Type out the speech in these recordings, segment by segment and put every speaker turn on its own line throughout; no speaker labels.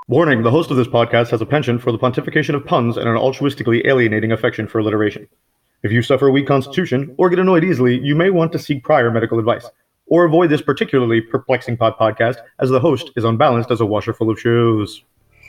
Warning, the host of this podcast has a penchant for the pontification of puns and an altruistically alienating affection for alliteration. If you suffer a weak constitution or get annoyed easily, you may want to seek prior medical advice, or avoid this particularly perplexing podcast as the host is unbalanced as a washer full of shoes.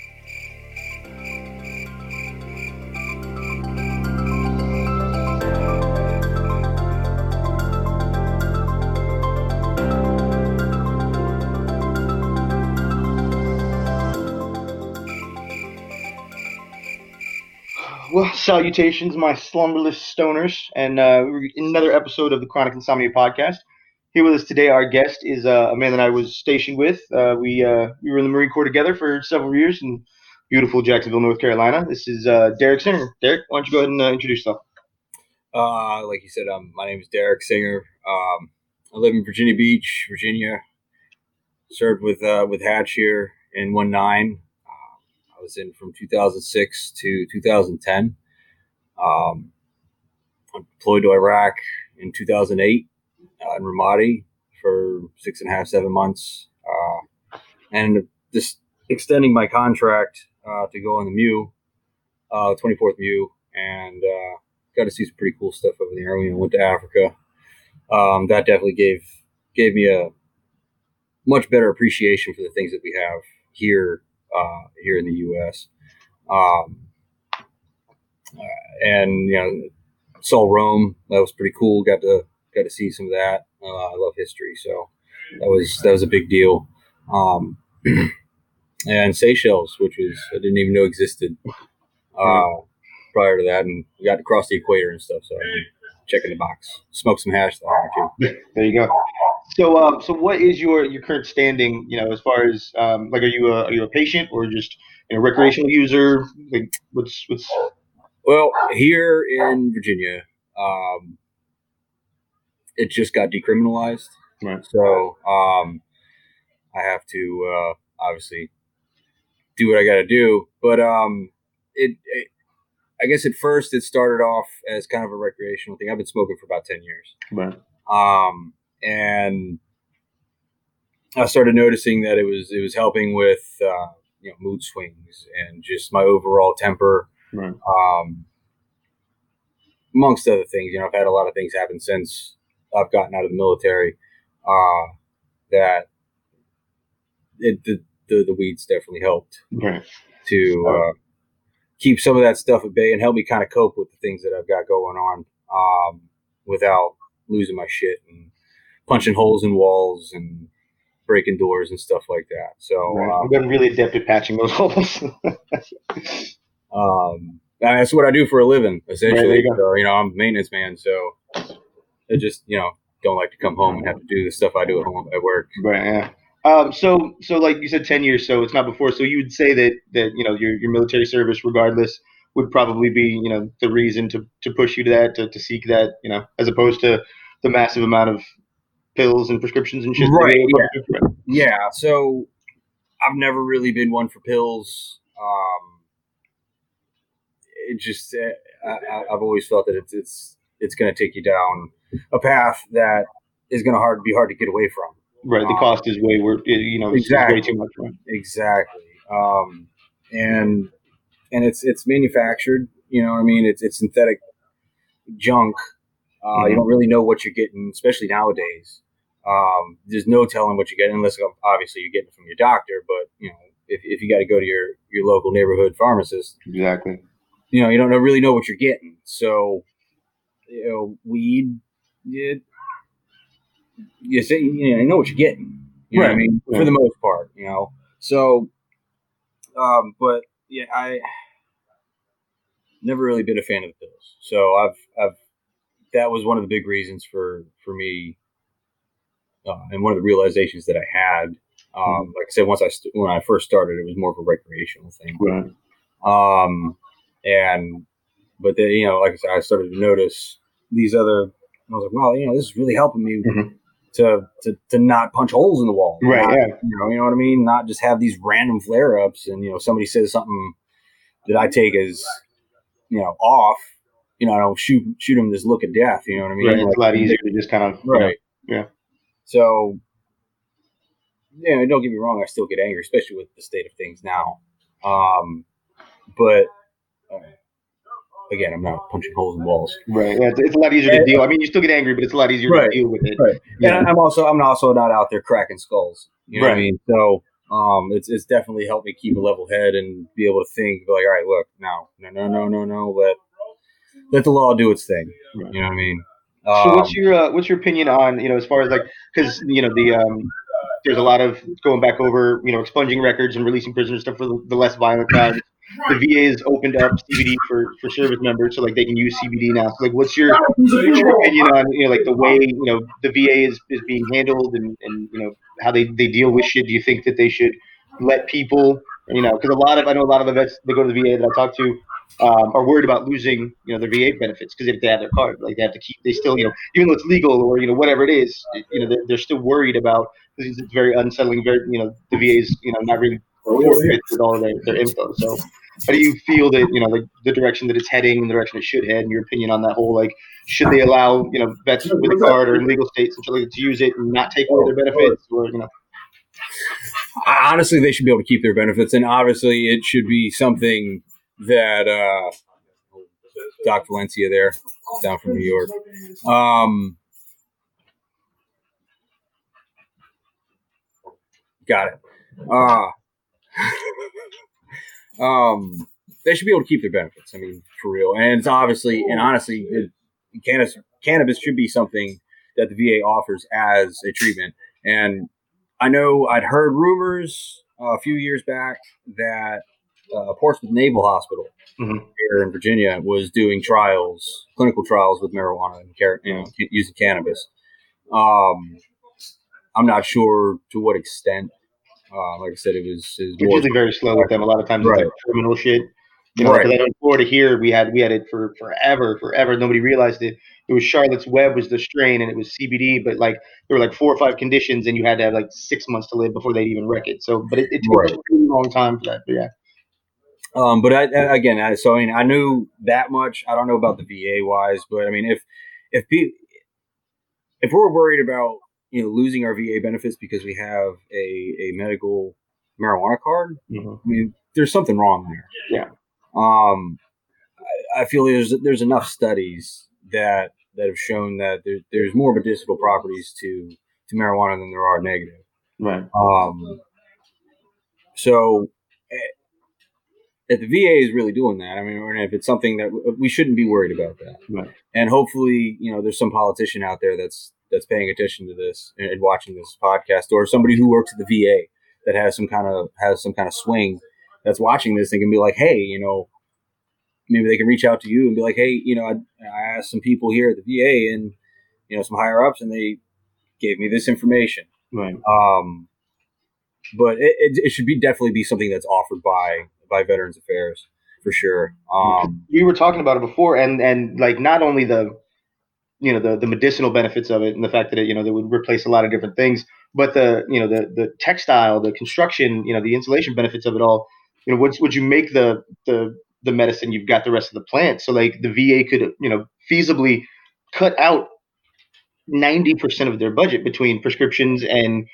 Well, salutations, my slumberless stoners, and we're in another episode of the Chronic Insomnia podcast. Here with us today, our guest is a man that I was stationed with. We were in the Marine Corps together for several years in beautiful Jacksonville, North Carolina. This is Derek Singer. Derek, why don't you go ahead and introduce yourself?
Like you said, my name is Derek Singer. I live in Virginia Beach, Virginia. Served with Hatch here in 19. I was in from 2006 to 2010. I deployed to Iraq in 2008 in Ramadi for 6.5, 7 months. And just extending my contract to go on the MEU, 24th MEU, and got to see some pretty cool stuff over there. We went to Africa. That definitely gave me a much better appreciation for the things that we have here in the U.S. And saw Rome. That was pretty cool. Got to see some of that. I love history, so that was a big deal. And Seychelles, which I didn't even know existed prior to that, and we got to cross the equator and stuff. So checking the box. Smoke some hash though.
There you go. So what is your current standing? As far as are you a patient or just a recreational user? Like what's
Well, here in Virginia, it just got decriminalized.
Right.
So I have to obviously do what I got to do. But I guess at first it started off as kind of a recreational thing. I've been smoking for about 10 years.
Right.
And I started noticing that it was helping with mood swings and just my overall temper.
Right.
Amongst other things, I've had a lot of things happen since I've gotten out of the military. That the weeds definitely helped to keep some of that stuff at bay and help me kind of cope with the things that I've got going on without losing my shit and punching holes in walls and breaking doors and stuff like that. So
I've been really adept at patching those holes.
That's what I do for a living, essentially.
Right,
so, I'm a maintenance man, so I just, don't like to come home and have to do the stuff I do at home at work.
Right. Yeah. So like you said, 10 years. So it's not before. So you would say that your military service, regardless, would probably be the reason to push you to that, to seek that, as opposed to the massive amount of pills and prescriptions and shit.
Right. Yeah. So I've never really been one for pills. It just I've always felt that it's going to take you down a path that is going to be hard to get away from.
Right. The cost is way worth.
Exactly.
Way too much. Right?
Exactly. And it's manufactured. It's synthetic junk. You don't really know what you're getting, especially nowadays. There's no telling what you're getting unless obviously you're getting it from your doctor. But if you got to go to your local neighborhood pharmacist,
exactly.
You don't really know what you're getting. So weed, you say you know what you're getting. You know what I mean?
Right.
For the most part, So, but yeah, I never really been a fan of the pills. So I've that was one of the big reasons for me, and one of the realizations that I had. Like I said, when I first started, it was more of a recreational thing.
Right.
But then, like I said, I started to notice these other. I was like, well, this is really helping me to not punch holes in the wall.
Right.
Not,
yeah.
You know what I mean? Not just have these random flare ups, and somebody says something that I take as off. I don't shoot them this look of death. You know what I mean?
Right. It's a lot easier to just kind of
right.
Yeah.
So don't get me wrong, I still get angry, especially with the state of things now. But again, I'm not punching holes in walls.
Right. Yeah, it's a lot easier to deal. I mean, you still get angry, but it's a lot easier to deal with it.
Right.
Yeah.
And I'm also not out there cracking skulls. You know what I mean? So it's definitely helped me keep a level head and be able to think like, all right, look, no, let the law do its thing.
Right.
You know what I mean?
So what's your opinion on, as far as like, because there's a lot of going back over, expunging records and releasing prisoners stuff for the less violent crimes. The VA has opened up CBD for service members, so like they can use CBD now. So like, what's your opinion on like the way the VA is being handled and how they deal with shit? Do you think that they should let people because I know a lot of the vets that go to the VA that I talk to are worried about losing their VA benefits because if they have their card, like they still even though it's legal or whatever it is, they're still worried about because it's very unsettling. Very the VA's not really forthwith with all of their info. So how do you feel that like the direction that it's heading and the direction it should head, and your opinion on that whole like should they allow vets with a card or in legal states to use it and not take away their benefits or
Honestly, they should be able to keep their benefits, and obviously it should be something that Doc Valencia there down from New York. Got it. They should be able to keep their benefits. I mean, for real. And it's honestly, cannabis should be something that the VA offers as a treatment. And I know I'd heard rumors a few years back that Portsmouth Naval Hospital here in Virginia was doing clinical trials with marijuana and using cannabis. I'm not sure to what extent. Like I said, it's
usually very slow with them. A lot of times it's like criminal shit. Because I know in Florida here we had it for forever. Nobody realized it. It was Charlotte's Web was the strain, and it was CBD. But like there were like 4 or 5 conditions, and you had to have like 6 months to live before they'd even wreck it. So, but it took a really long time for that. But yeah.
But I knew that much. I don't know about the VA wise, but I mean, if we're worried about losing our VA benefits because we have a medical marijuana card, I mean, there's something wrong there.
Yeah.
I feel there's enough studies that have shown that there's more medicinal properties to marijuana than there are negative.
Right.
So if the VA is really doing that, I mean, or if it's something that we shouldn't be worried about that.
Right.
And hopefully, there's some politician out there that's paying attention to this and watching this podcast, or somebody who works at the VA that has some kind of swing that's watching this and can be like, hey, maybe they can reach out to you and be like, hey, I asked some people here at the VA and some higher ups, and they gave me this information.
Right.
But it should definitely be something that's offered by Veterans Affairs for sure.
We were talking about it before, and like not only the medicinal benefits of it and the fact that it would replace a lot of different things, but the textile, the construction, the insulation benefits of it all. Would you make the medicine, you've got the rest of the plant. So like the VA could feasibly cut out 90% of their budget between prescriptions and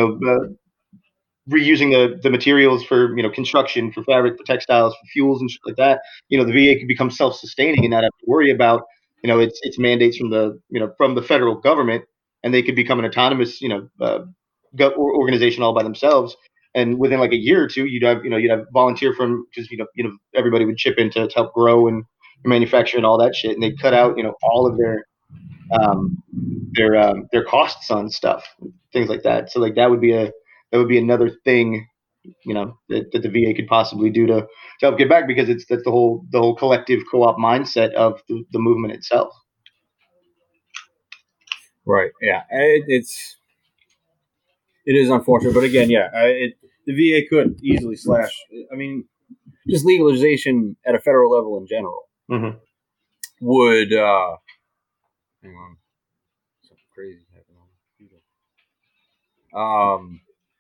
reusing the materials for construction, for fabric, for textiles, for fuels and shit like that. The VA could become self-sustaining and not have to worry about its mandates from the federal government, and they could become an autonomous organization all by themselves. And within like a year or two, you'd have volunteer from because everybody would chip in to help grow and manufacture and all that shit, and they cut out all of their costs on stuff, things like that. So like that would be another thing that the VA could possibly do to help get back, because that's the whole collective co-op mindset of the movement itself.
Right. Yeah. It is unfortunate, but again, the VA could easily slash. I mean, just legalization at a federal level in general would. Hang on, something crazy happened.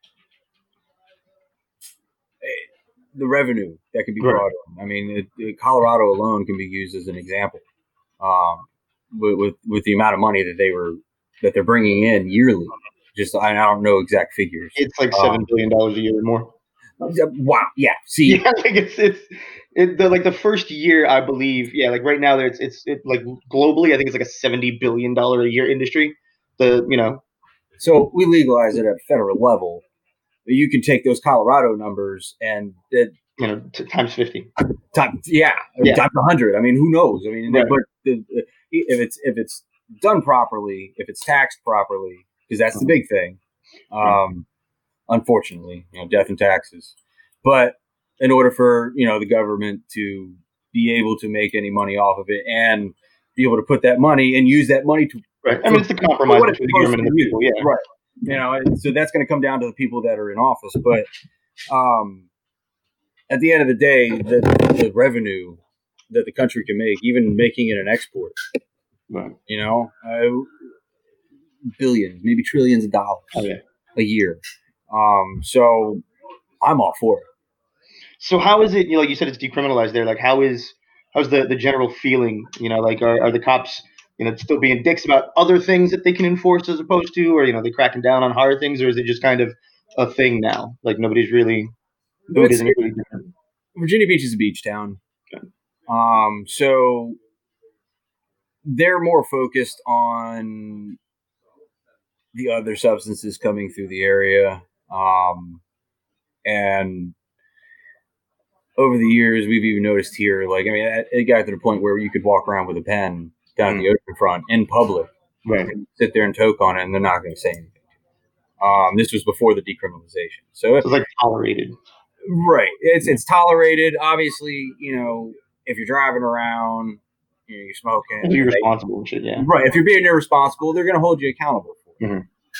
The revenue that could be brought in. I mean, Colorado alone can be used as an example. With the amount of money that they're bringing in yearly Just I don't know exact figures.
It's like $7 billion a year or more.
Wow. Yeah. See.
Yeah, like the first year, I believe. Yeah, like right now, it's like globally, I think it's like a $70 billion a year industry.
So we legalize it at federal level. You can take those Colorado numbers and
times 50.
Times 100. I mean, who knows? I mean,
right.
But if it's done properly, if it's taxed properly, because that's the big thing. Unfortunately, death and taxes. But in order for the government to be able to make any money off of it and be able to put that money and use that money to
right. I mean, it's the compromise between the government and the people. Yeah,
right. So that's going to come down to the people that are in office. But at the end of the day, the revenue that the country can make, even making it an export,
right.
Billions, maybe trillions of dollars a year. So I'm all for it.
So how is it? Like you said, it's decriminalized there. Like how's the general feeling? Like are the cops still being dicks about other things that they can enforce as opposed to, or they cracking down on harder things, or is it just kind of a thing now? Like nobody's really. Isn't really different.
Virginia Beach is a beach town.
Okay.
So they're more focused on the other substances coming through the area. And over the years, we've even noticed here, like, I mean, it got to the point where you could walk around with a pen down at the oceanfront in public,
right?
And sit there and toke on it, and they're not going to say anything. This was before the decriminalization. So
it's like tolerated.
Right. It's tolerated. Obviously, if you're driving around, you're smoking.
If you're responsible and shit, yeah.
Right. If you're being irresponsible, they're going to hold you accountable for it.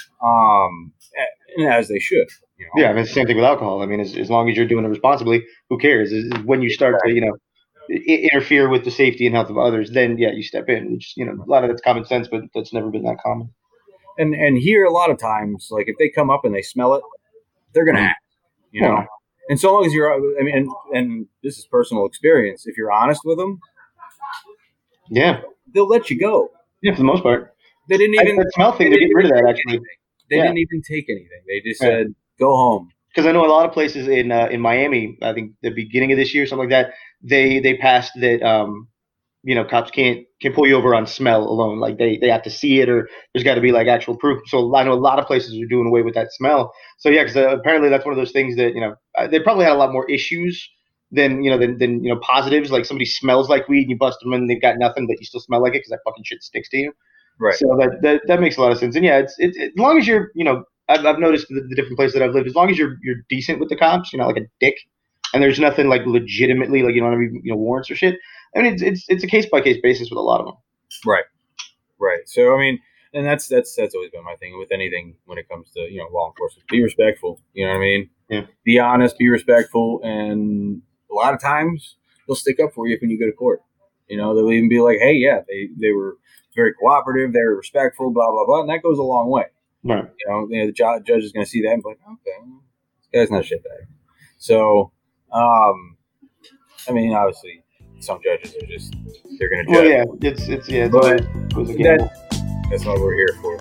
And as they should.
Yeah, I mean, it's the same thing with alcohol. I mean, as long as you're doing it responsibly, who cares? Is when you start to, interfere with the safety and health of others, then, yeah, you step in. Which, a lot of that's common sense, but that's never been that common.
And here, a lot of times, like, if they come up and they smell it, they're going to act,
Yeah.
And so long as and this is personal experience, if you're honest with them,
yeah,
they'll let you go.
Yeah, for the most part.
They didn't even
that smell thing. They get rid of that actually.
They didn't even take anything. They just said, "Go home."
Because I know a lot of places in Miami, I think the beginning of this year, something like that, they passed that cops can't pull you over on smell alone. Like they have to see it, or there's got to be like actual proof. So I know a lot of places are doing away with that smell. So yeah, because apparently that's one of those things that they probably had a lot more issues than positives. Like somebody smells like weed and you bust them and they've got nothing, but you still smell like it because that fucking shit sticks to you.
Right.
So that makes a lot of sense. And yeah, it's as long as you're I've noticed the different places that I've lived, as long as you're decent with the cops, you're not like a dick, and there's nothing like legitimately like you don't have any warrants or shit. I mean, it's a case by case basis with a lot of them.
Right. So I mean, and that's always been my thing with anything when it comes to law enforcement. Be respectful. You know what I mean?
Yeah.
Be honest. Be respectful, and a lot of times they'll stick up for you when you go to court. They'll even be like, "Hey, yeah, they were very cooperative. They were respectful. Blah blah blah," and that goes a long way.
Right.
The judge is going to see that and be like, "Okay, this guy's not a shitbag." So, I mean, obviously, some judges are just they're going to judge.
Well, yeah, it's but
that's what we're here for.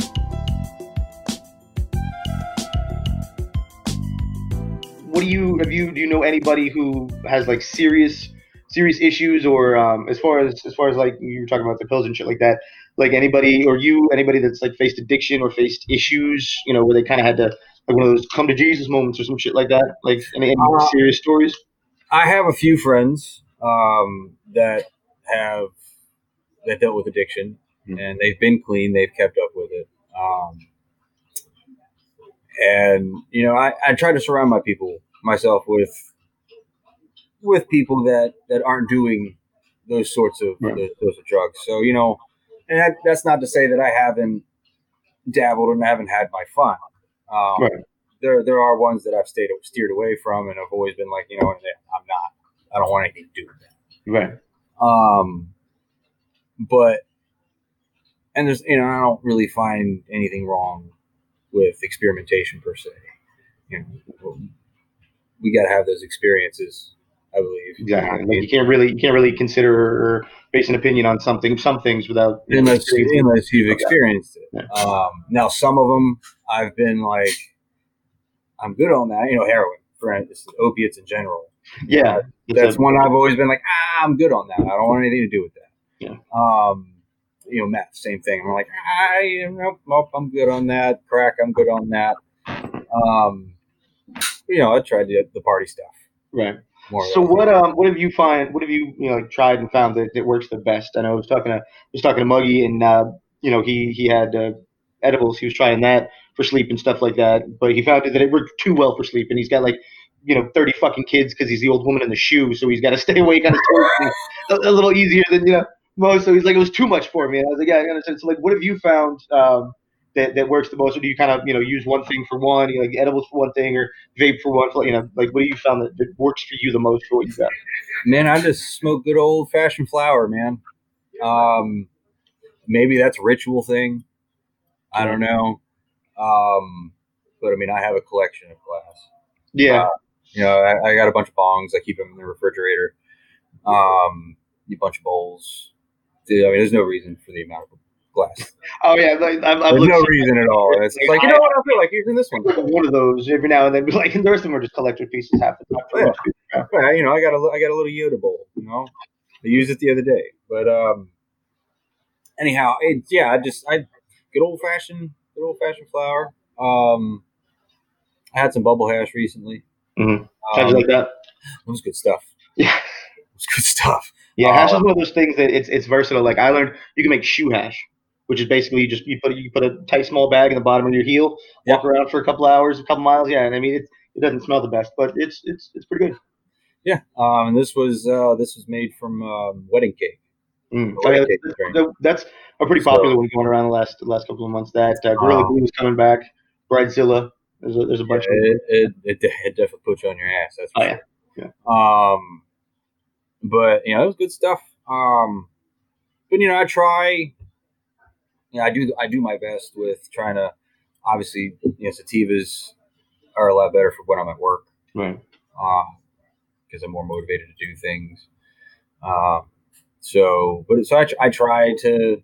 Do you know anybody who has like serious issues, or as far as like you were talking about the pills and shit like that, like anybody that's like faced addiction or faced issues, where they kind of had to like one of those come to Jesus moments or some shit like that, like any serious stories?
I have a few friends that dealt with addiction, and they've been clean. They've kept up with it. And I try to surround myself with people that aren't doing those sorts of those drugs. So and that's not to say that I haven't dabbled and haven't had my fun. There are ones that I've steered away from, and I've always been like, I don't want anything to do with that.
Right.
But there's I don't really find anything wrong with experimentation per se. We got to have those experiences, I believe.
Exactly. Like you can't really consider or base an opinion on some things without
unless you've experienced it.
Yeah.
Now, some of them I've been like, I'm good on that. Heroin, for opiates in general.
Yeah,
That's one I've always been like, I'm good on that. I don't want anything to do with that.
Yeah.
Meth, same thing. I'm like, nope, I'm good on that. Crack, I'm good on that. I tried the party stuff.
Right. So what have you like tried and found that works the best? I know I was talking to Muggy, and he had edibles. He was trying that for sleep and stuff like that, but he found that it worked too well for sleep, and he's got like 30 fucking kids because he's the old woman in the shoe, so he's got to stay awake on his toes a little easier than most. So he's like, it was too much for me. And I was like, yeah, I understand. So like, what have you found that works the most, or do you kind of use one thing for one, like edibles for one thing, or vape for one? Like what do you found that works for you the most for what you got?
Man, I just smoke good old fashioned flower, man. Maybe that's a ritual thing. I don't know. But I mean, I have a collection of glass.
Yeah.
I got a bunch of bongs. I keep them in the refrigerator. A bunch of bowls. Dude, I mean, there's no reason for the amount of glass.
Oh yeah, like,
there's no reason at all. It's like, you know what? I feel like using this one.
One of those every now and then. Like, and the rest of them are just collector pieces half the time.
Yeah, I got a little Yoda bowl. I used it the other day. But anyhow, I good old fashioned flour. I had some bubble hash recently.
Mm-hmm. How'd you like that?
It was good stuff.
Yeah,
it was good stuff.
Yeah, hash is one of those things that it's versatile. Like I learned, you can make shoe hash, which is basically you put a tight small bag in the bottom of your heel, walk around for a couple hours, a couple miles. Yeah, and I mean it doesn't smell the best, but it's pretty good.
Yeah, and this was made from wedding cake.
That's a pretty popular one going around the last couple of months. That Gorilla Glue is coming back. Bridezilla. There's a bunch of them.
It definitely puts you on your ass. That's for sure.
Yeah.
But it was good stuff. But I try. I do my best with trying to. Obviously, sativas are a lot better for when I'm at work.
Right.
Because I'm more motivated to do things. So I try to,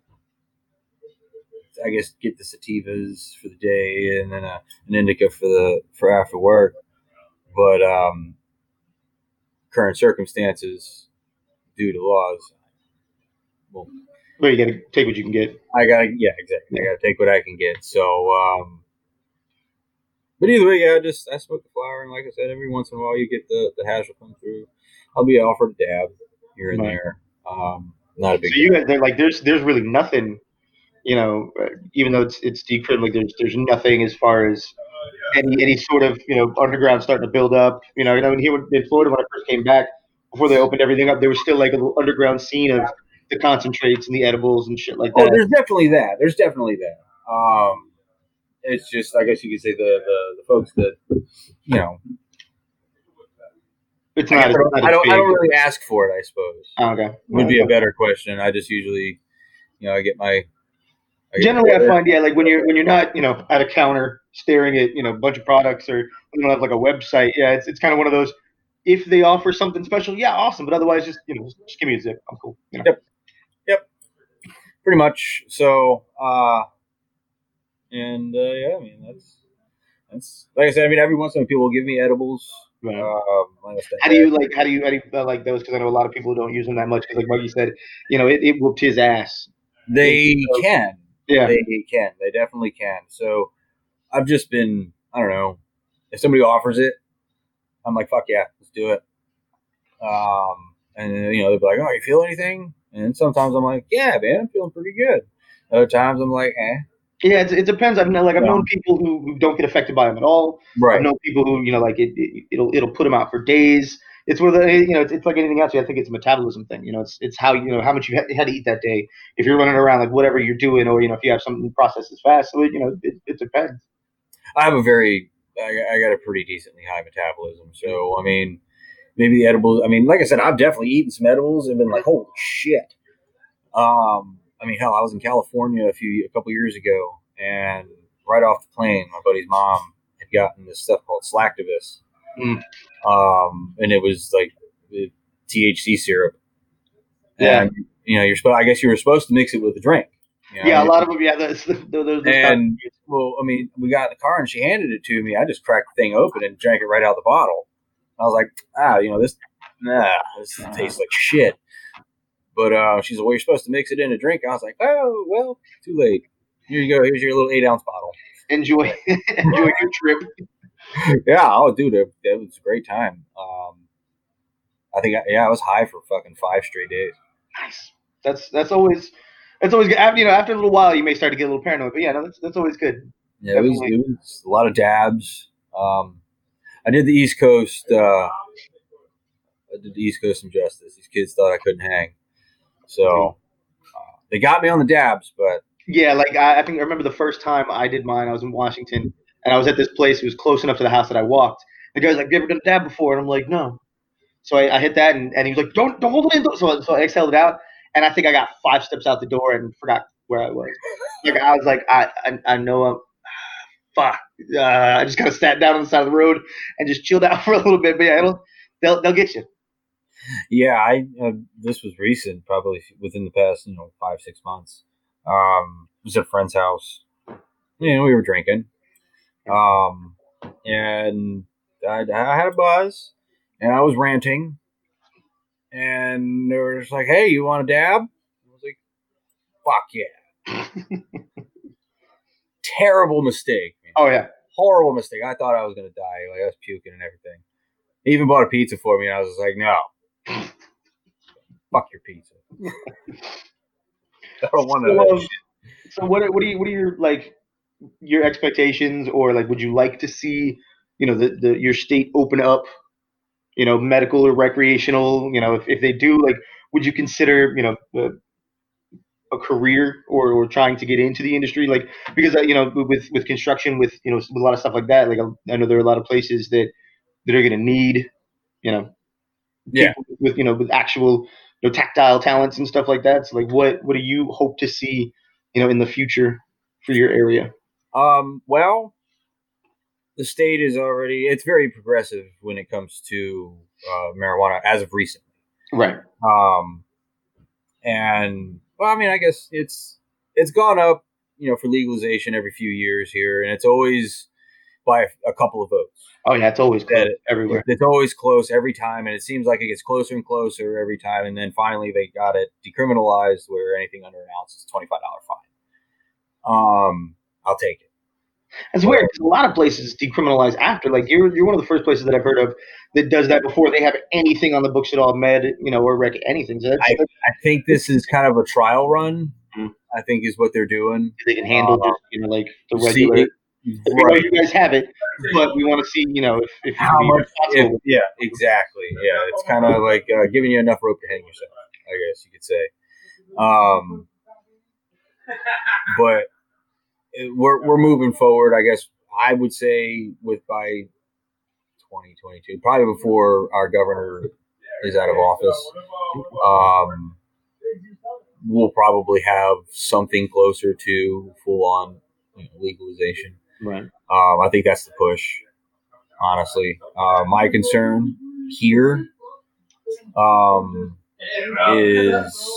I guess, get the sativas for the day and then an indica for after work. But current circumstances, due to laws,
well, you got to take what you can get.
Exactly. I got to take what I can get. So, but either way, I smoke the flower, and like I said, every once in a while you get the hash will come through. I'll be offered a dab here and there. Not a big.
So you guys, they're like, there's really nothing, even though it's decrim, like there's nothing as far as any sort of underground starting to build up. Here in Florida when I first came back, before they opened everything up, there was still like a little underground scene of the concentrates and the edibles and shit like that.
Oh, there's definitely that. It's just, I guess you could say the folks that
It's not.
I don't really ask for it, I suppose.
Oh, okay.
Would be a better question. I just usually, I get my.
Generally, I find like when you're not at a counter staring at a bunch of products, or you don't have like a website. Yeah, it's kind of one of those. If they offer something special, yeah, awesome. But otherwise, just just give me a zip. I'm cool.
Yep. Pretty much. So, and yeah, I mean that's like I said. I mean, every once in a while, people will give me edibles.
Right. How do you like those? Because I know a lot of people don't use them that much. Because like Muggy said, it whooped his ass.
They can.
Yeah.
They can. They definitely can. So I've just been, I don't know, if somebody offers it, I'm like, fuck yeah, let's do it. And they'll be like, oh, you feel anything? And sometimes I'm like, yeah, man, I'm feeling pretty good. Other times I'm like, eh.
Yeah, it depends. I've known people who don't get affected by them at all.
Right.
I've known people who like it'll put them out for days. It's where it's like anything else. I think it's a metabolism thing. It's how how much you had to eat that day. If you're running around like whatever you're doing, or if you have something that processes fast, so it depends.
I have I got a pretty decently high metabolism. So I mean, maybe the edibles. I mean, like I said, I've definitely eaten some edibles and been like, holy shit. I mean, hell, I was in California a couple years ago, and right off the plane, my buddy's mom had gotten this stuff called Slactivus. And it was like the THC syrup.
Yeah.
And, I guess you were supposed to mix it with a drink. You know
Yeah,
what I
a
mean?
lot of them. Yeah, those
And well, I mean, we got in the car and she handed it to me. I just cracked the thing open and drank it right out of the bottle. I was like, this tastes like shit. But she's like, well, you're supposed to mix it in a drink. I was like, oh, well, too late. Here you go. Here's your little 8-ounce bottle.
enjoy your trip.
Yeah, oh, dude, that was a great time. I think, I was high for fucking 5 straight days.
Nice. That's always good. After a little while, you may start to get a little paranoid, but yeah, no, that's always good.
Yeah, it was a lot of dabs. I did the East Coast. I did the East Coast some justice. These kids thought I couldn't hang, so they got me on the dabs. But
yeah, like I think I remember the first time I did mine. I was in Washington, and I was at this place. It was close enough to the house that I walked. The guy's like, "Have you ever done a dab before?" And I'm like, "No." So I hit that, and he was like, "Don't hold it in." So I exhaled it out, and I think I got 5 steps out the door and forgot where I was. Like I was like, I know I'm. Fuck. I just kind of sat down on the side of the road and just chilled out for a little bit. But yeah, they'll get you.
yeah, this was recent, probably within the past 5-6 months. It was at a friend's house. We were drinking, and I had a buzz, and I was ranting, and they were just like, "Hey, you want a dab?" I was like, "Fuck yeah!" Terrible mistake. Man.
Oh yeah,
horrible mistake. I thought I was gonna die. Like I was puking and everything. He even bought a pizza for me, and I was just like, "No, fuck your pizza. I don't want to."
So what are your your expectations, or like would you like to see your state open up, medical or recreational, if they do, like would you consider a career or trying to get into the industry, like because with construction, with with a lot of stuff like that, like I know there are a lot of places that are going to need
Yeah.
people with actual tactile talents and stuff like that. So like what do you hope to see in the future for your area?
Well, the state is it's very progressive when it comes to marijuana as of recently.
Right.
And well, I mean, I guess it's gone up, for legalization every few years here, and it's always by a couple of votes.
Oh yeah, it's always close everywhere.
It's always close every time, and it seems like it gets closer and closer every time. And then finally, they got it decriminalized, where anything under an ounce is $25 fine. I'll take it.
It's weird because a lot of places decriminalize after. Like you're one of the first places that I've heard of that does that before they have anything on the books at all, or rec anything. So
I think this is kind of a trial run. Mm-hmm. I think is what they're doing.
They can handle just like the regular. Right. You guys have it, but we want to see if
how much. Yeah, exactly. Yeah, it's kind of like giving you enough rope to hang yourself, I guess you could say. But we're moving forward, I guess. I would say by 2022, probably before our governor is out of office, we'll probably have something closer to full-on legalization.
Right.
I think that's the push, honestly. My concern here is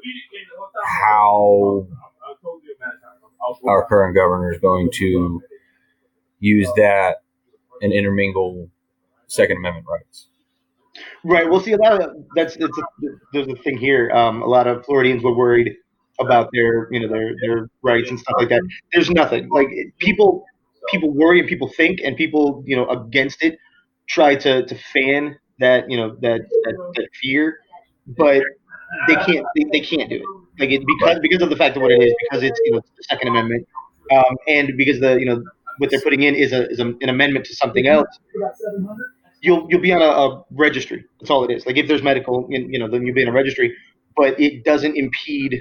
how our current governor is going to use that and intermingle Second Amendment rights.
Right. Well, see, a lot of there's a thing here. A lot of Floridians were worried about their rights and stuff like that. There's nothing like people worry and people think and people against it try to fan that that fear, but they can't do it because of the fact of what it is, because it's the Second Amendment, and because what they're putting in is an amendment to something else. You'll be on a registry. That's all it is. Like if there's medical, then you'll be in a registry, but it doesn't impede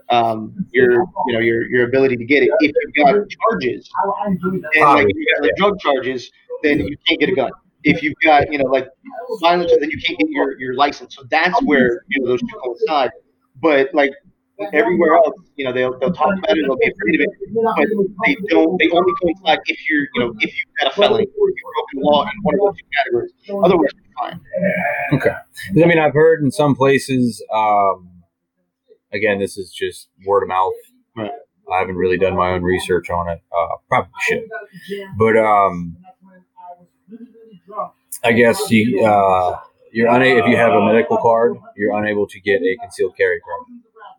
your ability to get it. If you've got charges, and like if you got drug charges, then you can't get a gun. If you've got violence, then you can't get your license. So that's where those two coincide. But like everywhere else, they'll talk about it, they'll be afraid of it, but they don't. They only coincide if if you've got a felony or you've broken law in one of those two categories. Otherwise, you're fine.
Okay. I mean, I've heard in some places. Again, this is just word of mouth.
Right.
I haven't really done my own research on it. Probably should, but I guess you're unable, if you have a medical card, you're unable to get a concealed carry permit.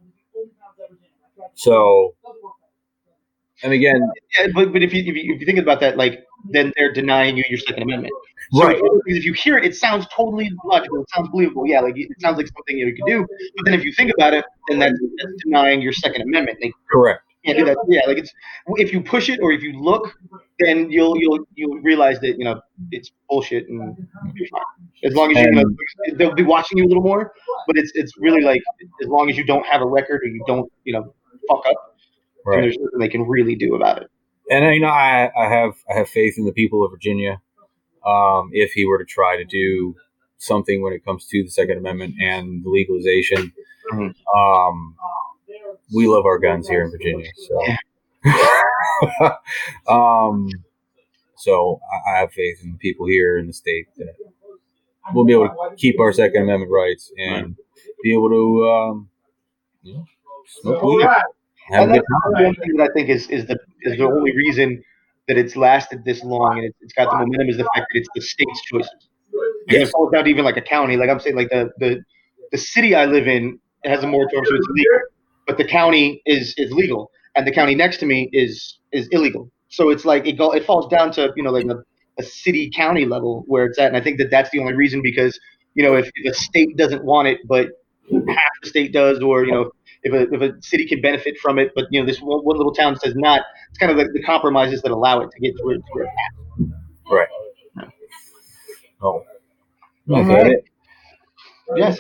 So, and again,
yeah, but if you think about that, like, then they're denying you your Second Amendment. So
right.
if you hear it, it sounds totally logical. It sounds believable. Yeah, like it sounds like something you could do. But then if you think about it, then that's denying your Second Amendment. Like,
Correct.
you can't do that. Yeah, like it's if you push it or if you look, then you'll realize that it's bullshit and you're fine. As long as they'll be watching you a little more. But it's really like as long as you don't have a record or you don't fuck up, then there's nothing they can really do about it.
And I have faith in the people of Virginia. If he were to try to do something when it comes to the Second Amendment and the legalization, we love our guns here in Virginia. So, so I have faith in the people here in the state that we'll be able to keep our Second Amendment rights and be able to smoke weed.
And that's one thing that I think is the only reason that it's lasted this long and it's got the momentum is the fact that it's the state's choices. Yes. It's not even like a county. Like I'm saying, like the city I live in has a moratorium, so it's legal, but the county is legal, and the county next to me is illegal. So it's like it falls down to like a city county level where it's at, and I think that that's the only reason because if the state doesn't want it, but half the state does, or if a city can benefit from it, but this one little town says not. It's kind of like the compromises that allow it to get to where it's at.
Right. Oh.
Okay. Yes.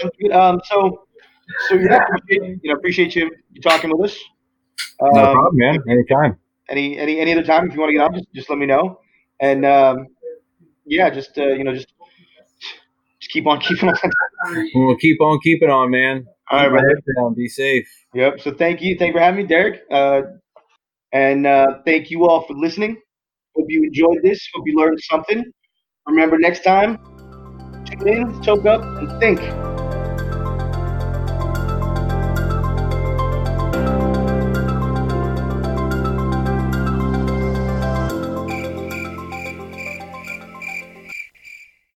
Appreciate you talking with us.
No problem, man. Anytime.
Any other time if you want to get on, just let me know. And just keep on keeping on.
We'll keep on keeping on, man.
All right, brother.
Be safe.
Yep. So thank you for having me, Derek. And thank you all for listening. Hope you enjoyed this. Hope you learned something. Remember, next time, tune in, choke up, and think.